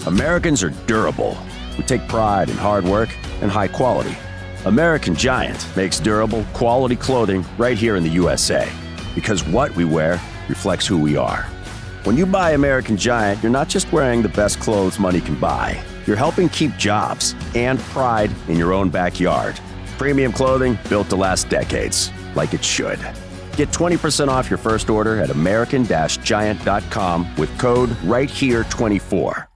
Americans are durable. We take pride in hard work and high quality. American Giant makes durable, quality clothing right here in the USA. Because what we wear reflects who we are. When you buy American Giant, you're not just wearing the best clothes money can buy. You're helping keep jobs and pride in your own backyard. Premium clothing built to last decades, like it should. Get 20% off your first order at american-giant.com with code RightHere24.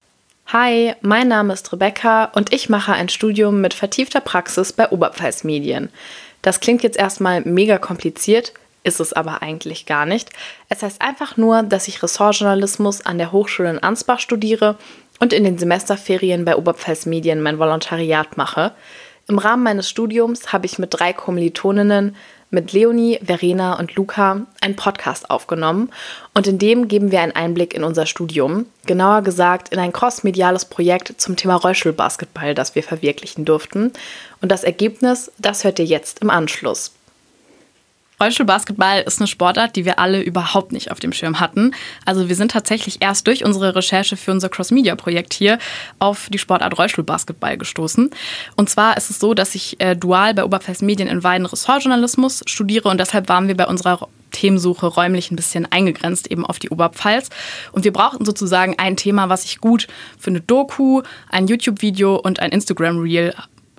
Hi, mein Name ist Rebecca und ich mache ein Studium mit vertiefter Praxis bei Oberpfalz Medien. Das klingt jetzt erstmal mega kompliziert, ist es aber eigentlich gar nicht. Es heißt einfach nur, dass ich Ressortjournalismus an der Hochschule in Ansbach studiere und in den Semesterferien bei Oberpfalz Medien mein Volontariat mache. Im Rahmen meines Studiums habe ich mit 3 Kommilitoninnen, mit Leonie, Verena und Luca, einen Podcast aufgenommen und in dem geben wir einen Einblick in unser Studium, genauer gesagt in ein crossmediales Projekt zum Thema Rollstuhlbasketball, das wir verwirklichen durften. Und das Ergebnis, das hört ihr jetzt im Anschluss. Rollstuhlbasketball ist eine Sportart, die wir alle überhaupt nicht auf dem Schirm hatten. Also wir sind tatsächlich erst durch unsere Recherche für unser Cross-Media-Projekt hier auf die Sportart Rollstuhlbasketball gestoßen. Und zwar ist es so, dass ich dual bei Oberpfalz Medien in Weiden Ressortjournalismus studiere und deshalb waren wir bei unserer Themensuche räumlich ein bisschen eingegrenzt eben auf die Oberpfalz. Und wir brauchten sozusagen ein Thema, was sich gut für eine Doku, ein YouTube-Video und ein Instagram-Reel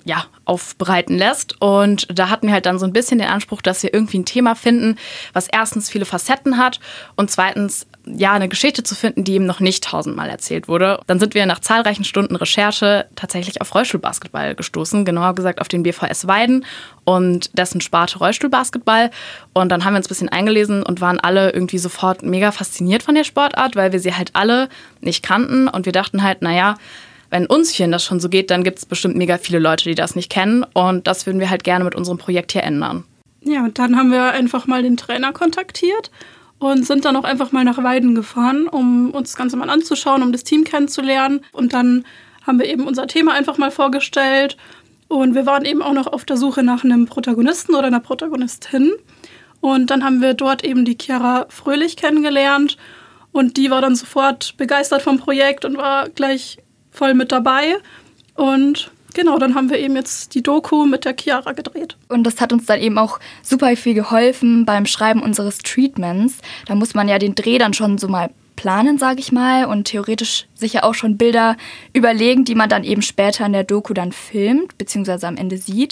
aufbereiten lässt. Und da hatten wir halt dann so ein bisschen den Anspruch, dass wir irgendwie ein Thema finden, was erstens viele Facetten hat und zweitens eine Geschichte zu finden, die eben noch nicht 1000-mal erzählt wurde. Dann sind wir nach zahlreichen Stunden Recherche tatsächlich auf Rollstuhlbasketball gestoßen, genauer gesagt auf den BVS Weiden und dessen Sparte Rollstuhlbasketball. Und dann haben wir uns ein bisschen eingelesen und waren alle irgendwie sofort mega fasziniert von der Sportart, weil wir sie halt alle nicht kannten und wir dachten halt, wenn uns vielen das schon so geht, dann gibt es bestimmt mega viele Leute, die das nicht kennen. Und das würden wir halt gerne mit unserem Projekt hier ändern. Ja, und dann haben wir einfach mal den Trainer kontaktiert und sind dann auch einfach mal nach Weiden gefahren, um uns das Ganze mal anzuschauen, um das Team kennenzulernen. Und dann haben wir eben unser Thema einfach mal vorgestellt. Und wir waren eben auch noch auf der Suche nach einem Protagonisten oder einer Protagonistin. Und dann haben wir dort eben die Chiara Fröhlich kennengelernt. Und die war dann sofort begeistert vom Projekt und war gleich voll mit dabei und genau, dann haben wir eben jetzt die Doku mit der Chiara gedreht. Und das hat uns dann eben auch super viel geholfen beim Schreiben unseres Treatments. Da muss man ja den Dreh dann schon so mal planen, sage ich mal, und theoretisch sicher auch schon Bilder überlegen, die man dann eben später in der Doku dann filmt, beziehungsweise am Ende sieht.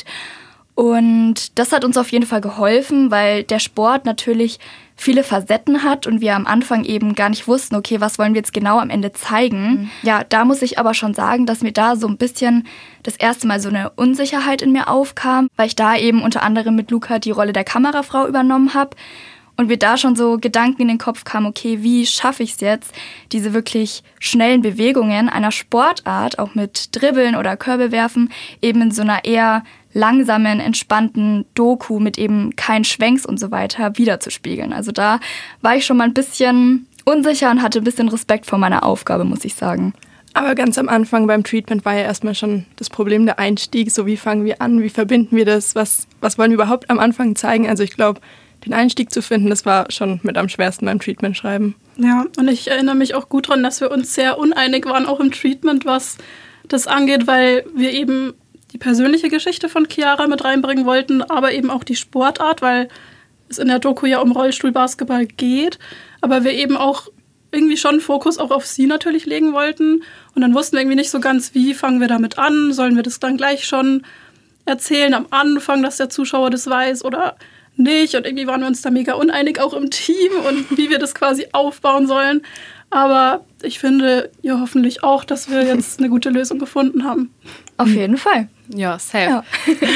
Und das hat uns auf jeden Fall geholfen, weil der Sport natürlich viele Facetten hat und wir am Anfang eben gar nicht wussten, okay, was wollen wir jetzt genau am Ende zeigen. Ja, da muss ich aber schon sagen, dass mir da so ein bisschen das erste Mal so eine Unsicherheit in mir aufkam, weil ich da eben unter anderem mit Luca die Rolle der Kamerafrau übernommen habe und mir da schon so Gedanken in den Kopf kamen, okay, wie schaffe ich es jetzt, diese wirklich schnellen Bewegungen einer Sportart, auch mit Dribbeln oder Körbe werfen, eben in so einer eher langsamen, entspannten Doku mit eben keinen Schwenks und so weiter wiederzuspiegeln. Also da war ich schon mal ein bisschen unsicher und hatte ein bisschen Respekt vor meiner Aufgabe, muss ich sagen. Aber ganz am Anfang beim Treatment war ja erstmal schon das Problem der Einstieg. So, wie fangen wir an, wie verbinden wir das, was wollen wir überhaupt am Anfang zeigen? Also ich glaube, den Einstieg zu finden, das war schon mit am schwersten beim Treatment schreiben. Ja, und ich erinnere mich auch gut daran, dass wir uns sehr uneinig waren, auch im Treatment, was das angeht, weil wir eben die persönliche Geschichte von Chiara mit reinbringen wollten, aber eben auch die Sportart, weil es in der Doku ja um Rollstuhlbasketball geht, aber wir eben auch irgendwie schon Fokus auch auf sie natürlich legen wollten und dann wussten wir irgendwie nicht so ganz, wie fangen wir damit an, sollen wir das dann gleich schon erzählen am Anfang, dass der Zuschauer das weiß oder nicht und irgendwie waren wir uns da mega uneinig, auch im Team und wie wir das quasi aufbauen sollen, aber ich finde ja hoffentlich auch, dass wir jetzt eine gute Lösung gefunden haben. Auf jeden Fall. Ja, safe. Ja.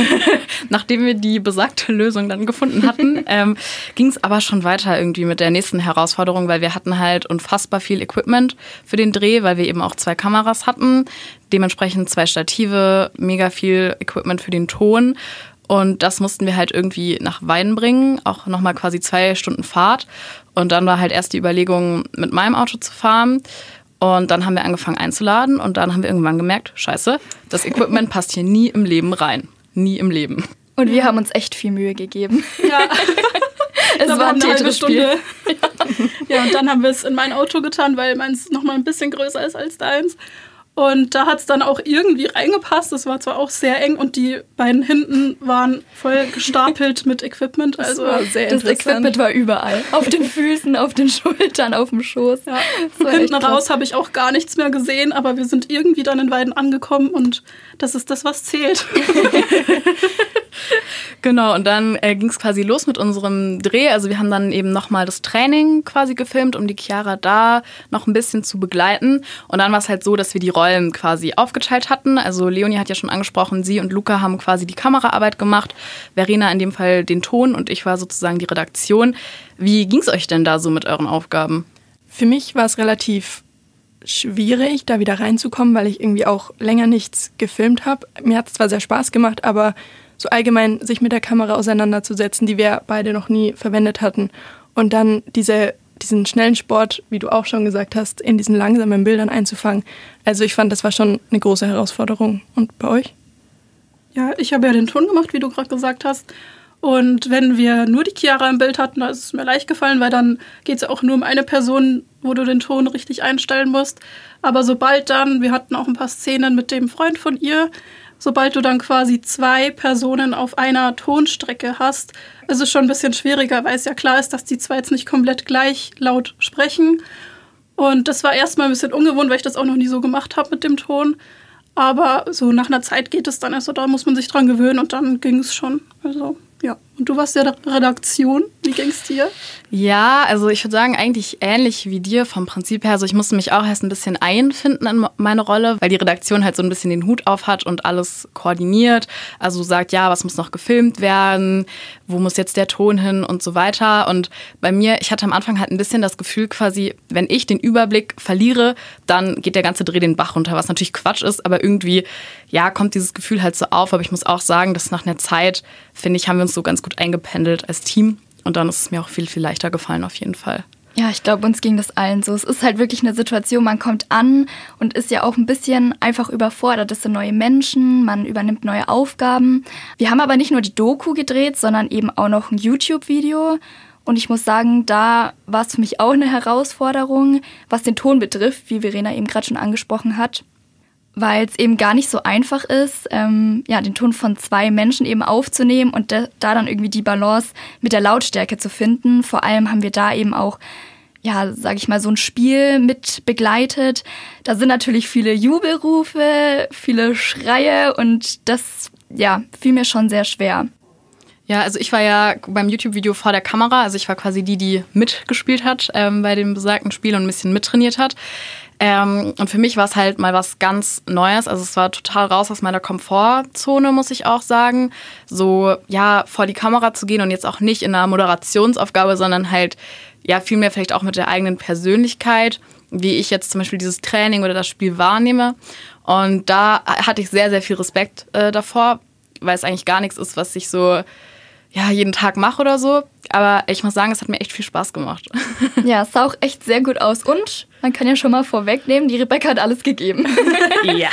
Nachdem wir die besagte Lösung dann gefunden hatten, ging es aber schon weiter irgendwie mit der nächsten Herausforderung, weil wir hatten halt unfassbar viel Equipment für den Dreh, weil wir eben auch 2 Kameras hatten, dementsprechend 2 Stative, mega viel Equipment für den Ton und das mussten wir halt irgendwie nach Weiden bringen, auch nochmal quasi 2 Stunden Fahrt und dann war halt erst die Überlegung, mit meinem Auto zu fahren. Und dann haben wir angefangen einzuladen und dann haben wir irgendwann gemerkt, scheiße, das Equipment passt hier nie im Leben rein. Nie im Leben. Und wir haben uns echt viel Mühe gegeben. Ja. Es war ein Tetris-Spiel. Ja, und dann haben wir es in mein Auto getan, weil meins nochmal ein bisschen größer ist als deins. Und da hat es dann auch irgendwie reingepasst. Es war zwar auch sehr eng und die beiden hinten waren voll gestapelt mit Equipment. Also das Equipment war überall. Auf den Füßen, auf den Schultern, auf dem Schoß. Ja. Hinten raus habe ich auch gar nichts mehr gesehen, aber wir sind irgendwie dann in Weiden angekommen und das ist das, was zählt. Genau, und dann ging es quasi los mit unserem Dreh. Also wir haben dann eben nochmal das Training quasi gefilmt, um die Chiara da noch ein bisschen zu begleiten. Und dann war es halt so, dass wir die Rollen quasi aufgeteilt hatten. Also Leonie hat ja schon angesprochen, sie und Luca haben quasi die Kameraarbeit gemacht. Verena in dem Fall den Ton und ich war sozusagen die Redaktion. Wie ging es euch denn da so mit euren Aufgaben? Für mich war es relativ schwierig, da wieder reinzukommen, weil ich irgendwie auch länger nichts gefilmt habe. Mir hat es zwar sehr Spaß gemacht, aber so allgemein sich mit der Kamera auseinanderzusetzen, die wir beide noch nie verwendet hatten. Und dann diesen schnellen Sport, wie du auch schon gesagt hast, in diesen langsamen Bildern einzufangen. Also ich fand, das war schon eine große Herausforderung. Und bei euch? Ja, ich habe ja den Ton gemacht, wie du gerade gesagt hast. Und wenn wir nur die Chiara im Bild hatten, da ist es mir leicht gefallen, weil dann geht es ja auch nur um eine Person, wo du den Ton richtig einstellen musst. Aber sobald dann, wir hatten auch ein paar Szenen mit dem Freund von ihr, sobald du dann quasi 2 Personen auf einer Tonstrecke hast, ist es schon ein bisschen schwieriger, weil es ja klar ist, dass die 2 jetzt nicht komplett gleich laut sprechen. Und das war erstmal ein bisschen ungewohnt, weil ich das auch noch nie so gemacht habe mit dem Ton. Aber so nach einer Zeit geht es dann. Also da muss man sich dran gewöhnen und dann ging es schon. Also ja. Und du warst ja der Redaktion. Wie ging es dir? Ja, also ich würde sagen, eigentlich ähnlich wie dir vom Prinzip her. Also ich musste mich auch erst ein bisschen einfinden in meine Rolle, weil die Redaktion halt so ein bisschen den Hut auf hat und alles koordiniert. Also sagt, ja, was muss noch gefilmt werden, wo muss jetzt der Ton hin und so weiter. Und bei mir, ich hatte am Anfang halt ein bisschen das Gefühl quasi, wenn ich den Überblick verliere, dann geht der ganze Dreh den Bach runter, was natürlich Quatsch ist, aber irgendwie, ja, kommt dieses Gefühl halt so auf. Aber ich muss auch sagen, dass nach einer Zeit, finde ich, haben wir uns so ganz gut eingependelt als Team. Und dann ist es mir auch viel, viel leichter gefallen auf jeden Fall. Ja, ich glaube, uns ging das allen so. Es ist halt wirklich eine Situation, man kommt an und ist ja auch ein bisschen einfach überfordert. Es sind neue Menschen, man übernimmt neue Aufgaben. Wir haben aber nicht nur die Doku gedreht, sondern eben auch noch ein YouTube-Video. Und ich muss sagen, da war es für mich auch eine Herausforderung, was den Ton betrifft, wie Verena eben gerade schon angesprochen hat. Weil es eben gar nicht so einfach ist, den Ton von 2 Menschen eben aufzunehmen und da dann irgendwie die Balance mit der Lautstärke zu finden. Vor allem haben wir da eben auch, ja, sag ich mal, so ein Spiel mit begleitet. Da sind natürlich viele Jubelrufe, viele Schreie und das, ja, fiel mir schon sehr schwer. Ja, also ich war ja beim YouTube-Video vor der Kamera, also ich war quasi die mitgespielt hat bei dem besagten Spiel und ein bisschen mittrainiert hat. Und für mich war es halt mal was ganz Neues. Also es war total raus aus meiner Komfortzone, muss ich auch sagen. So, ja, vor die Kamera zu gehen und jetzt auch nicht in einer Moderationsaufgabe, sondern halt, ja, vielmehr vielleicht auch mit der eigenen Persönlichkeit, wie ich jetzt zum Beispiel dieses Training oder das Spiel wahrnehme. Und da hatte ich sehr, sehr viel Respekt davor, weil es eigentlich gar nichts ist, was ich so, ja, jeden Tag mache oder so. Aber ich muss sagen, es hat mir echt viel Spaß gemacht. Ja, es sah auch echt sehr gut aus. Und man kann ja schon mal vorwegnehmen, die Rebecca hat alles gegeben. Ja. Ja,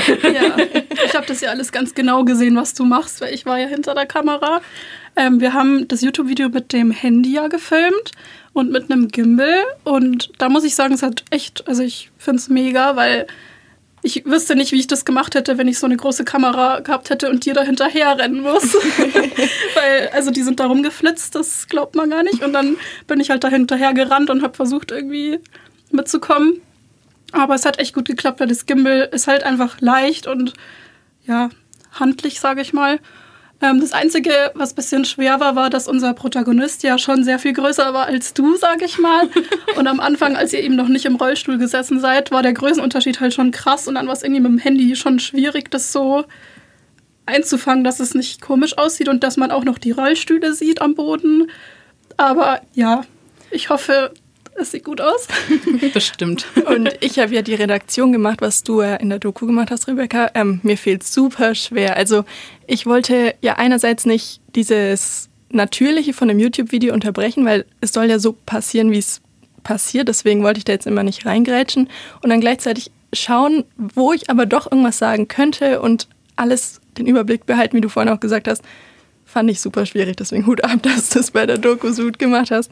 ich habe das ja alles ganz genau gesehen, was du machst, weil ich war ja hinter der Kamera. Wir haben das YouTube-Video mit dem Handy ja gefilmt und mit einem Gimbal. Und da muss ich sagen, es hat echt, also ich finde es mega, weil ich wüsste nicht, wie ich das gemacht hätte, wenn ich so eine große Kamera gehabt hätte und dir da hinterher rennen muss. Weil, also die sind da rumgeflitzt, das glaubt man gar nicht. Und dann bin ich halt da hinterher gerannt und habe versucht, irgendwie mitzukommen. Aber es hat echt gut geklappt, weil das Gimbal ist halt einfach leicht und ja, handlich, sage ich mal. Das Einzige, was ein bisschen schwer war, war, dass unser Protagonist ja schon sehr viel größer war als du, sag ich mal. Und am Anfang, als ihr eben noch nicht im Rollstuhl gesessen seid, war der Größenunterschied halt schon krass. Und dann war es irgendwie mit dem Handy schon schwierig, das so einzufangen, dass es nicht komisch aussieht und dass man auch noch die Rollstühle sieht am Boden. Aber ja, ich hoffe, es sieht gut aus. Bestimmt. Und ich habe ja die Redaktion gemacht, was du in der Doku gemacht hast, Rebecca. Mir fehlt super schwer. Also ich wollte ja einerseits nicht dieses Natürliche von dem YouTube-Video unterbrechen, weil es soll ja so passieren, wie es passiert. Deswegen wollte ich da jetzt immer nicht reingrätschen. Und dann gleichzeitig schauen, wo ich aber doch irgendwas sagen könnte und alles den Überblick behalten, wie du vorhin auch gesagt hast. fand ich super schwierig. Deswegen Hut ab, dass du es bei der Doku so gut gemacht hast.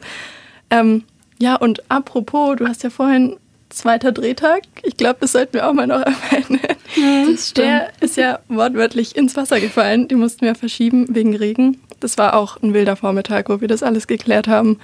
Ja, und apropos, du hast ja vorhin 2. Drehtag. Ich glaube, das sollten wir auch mal noch erwähnen. Das stimmt. Der ist ja wortwörtlich ins Wasser gefallen. Die mussten wir verschieben wegen Regen. Das war auch ein wilder Vormittag, wo wir das alles geklärt haben.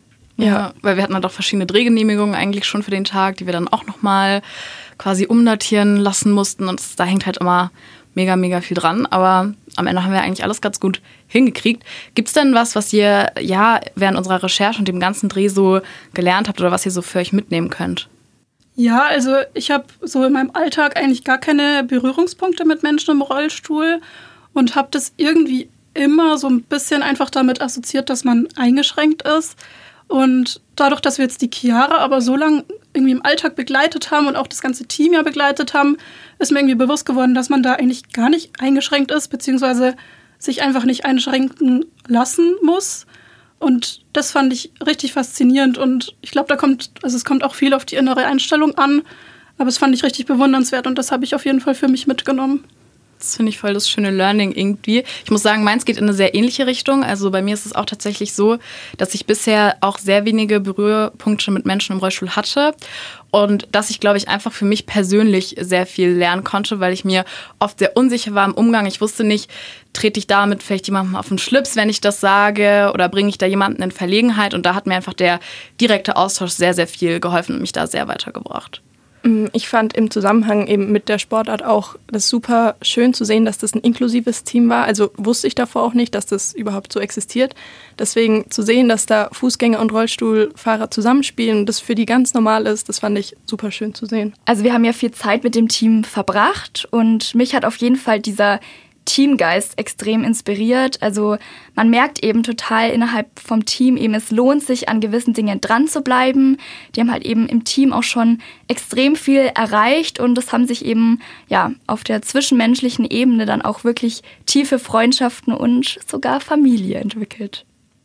Ja, weil wir hatten dann doch verschiedene Drehgenehmigungen eigentlich schon für den Tag, die wir dann auch nochmal quasi umdatieren lassen mussten. Und da hängt halt immer mega, mega viel dran. Aber am Ende haben wir eigentlich alles ganz gut hingekriegt. Gibt es denn was ihr während unserer Recherche und dem ganzen Dreh so gelernt habt oder was ihr so für euch mitnehmen könnt? Ja, also ich habe so in meinem Alltag eigentlich gar keine Berührungspunkte mit Menschen im Rollstuhl und habe das irgendwie immer so ein bisschen einfach damit assoziiert, dass man eingeschränkt ist. Und dadurch, dass wir jetzt die Chiara aber so lange irgendwie im Alltag begleitet haben und auch das ganze Team ja begleitet haben, ist mir irgendwie bewusst geworden, dass man da eigentlich gar nicht eingeschränkt ist, beziehungsweise sich einfach nicht einschränken lassen muss. Und das fand ich richtig faszinierend und ich glaube, es kommt auch viel auf die innere Einstellung an, aber es fand ich richtig bewundernswert und das habe ich auf jeden Fall für mich mitgenommen. Das finde ich voll das schöne Learning irgendwie. Ich muss sagen, meins geht in eine sehr ähnliche Richtung. Also bei mir ist es auch tatsächlich so, dass ich bisher auch sehr wenige Berührpunkte mit Menschen im Rollstuhl hatte. Und dass ich, glaube ich, einfach für mich persönlich sehr viel lernen konnte, weil ich mir oft sehr unsicher war im Umgang. Ich wusste nicht, trete ich damit vielleicht jemandem auf den Schlips, wenn ich das sage, oder bringe ich da jemanden in Verlegenheit. Und da hat mir einfach der direkte Austausch sehr, sehr viel geholfen und mich da sehr weitergebracht. Ich fand im Zusammenhang eben mit der Sportart auch das super schön zu sehen, dass das ein inklusives Team war. Also wusste ich davor auch nicht, dass das überhaupt so existiert. Deswegen zu sehen, dass da Fußgänger und Rollstuhlfahrer zusammenspielen und das für die ganz normal ist, das fand ich super schön zu sehen. Also wir haben ja viel Zeit mit dem Team verbracht und mich hat auf jeden Fall dieser Teamgeist extrem inspiriert. Also man merkt eben total innerhalb vom Team eben, es lohnt sich, an gewissen Dingen dran zu bleiben. Die haben halt eben im Team auch schon extrem viel erreicht und es haben sich eben ja auf der zwischenmenschlichen Ebene dann auch wirklich tiefe Freundschaften und sogar Familie entwickelt.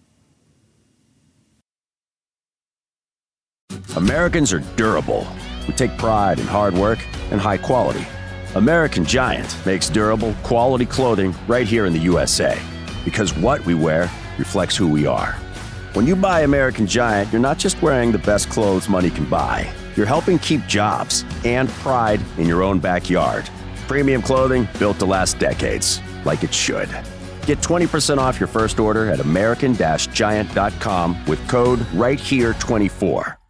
Americans are durable. We take pride in hard work and high quality. American Giant makes durable, quality clothing right here in the USA. Because what we wear reflects who we are. When you buy American Giant, you're not just wearing the best clothes money can buy. You're helping keep jobs and pride in your own backyard. Premium clothing built to last decades, like it should. Get 20% off your first order at American-Giant.com with code RightHere24.